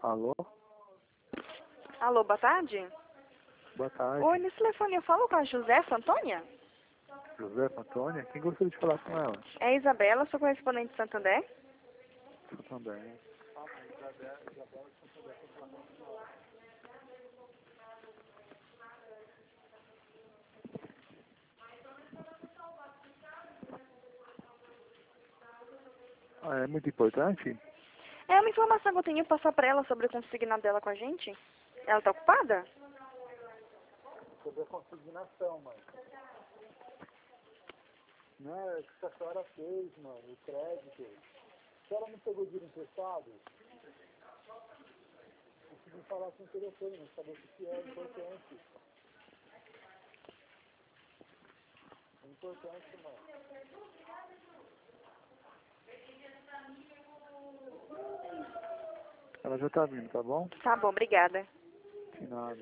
Alô? Alô, boa tarde. Boa tarde. Oi, nesse telefone eu falo com a Josefa Antônia? Josefa Antônia? Quem gostaria de falar com ela? É a Isabela, sou correspondente de Santander. Eu também. Ah, é muito importante? É uma informação que eu tenho que passar pra ela sobre o consignado dela com a gente. Ela tá ocupada? Sobre a consignação, mãe. Não é o que a senhora fez, mano, o crédito. A senhora não pegou dinheiro emprestado? Preciso falar com o telefone, mas saber o que é importante. É importante, mano. Ela já tá vindo, tá bom? Tá bom, obrigada. De nada.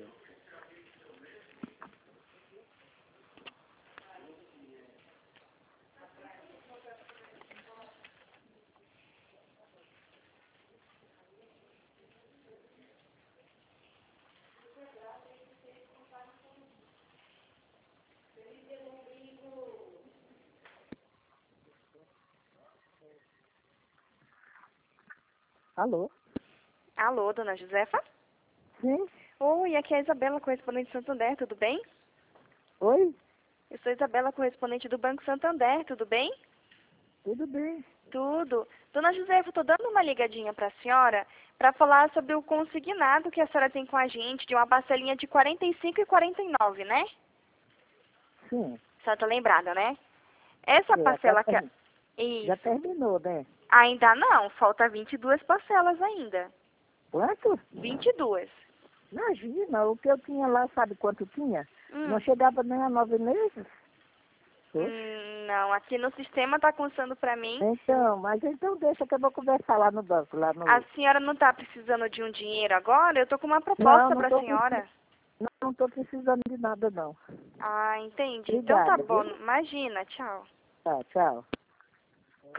Alô? Alô, dona Josefa? Sim? Oi, aqui é a Isabela, correspondente de Santander, tudo bem? Oi? Eu sou a Isabela, correspondente do Banco Santander, tudo bem? Tudo bem? Tudo. Dona Josefa, eu tô dando uma ligadinha pra senhora pra falar sobre o consignado que a senhora tem com a gente de uma parcelinha de 45 e 49, né? Sim. A senhora tá lembrada, né? Essa parcela que... Já Isso. terminou, né? Ainda não, falta 22 parcelas ainda. Quanto? 22. Imagina, o que eu tinha lá, sabe quanto tinha? Hum. Não chegava nem a 9 meses. Oxe. Não, aqui no sistema tá constando pra mim. Então, mas então deixa que eu vou conversar lá no banco, lá no... A senhora não tá precisando de um dinheiro agora? Eu tô com uma Não, proposta não pra tô senhora. não tô precisando de nada, não. Ah, entendi. Então tá Obrigada, bom. viu? Imagina, tchau. Tá, tchau.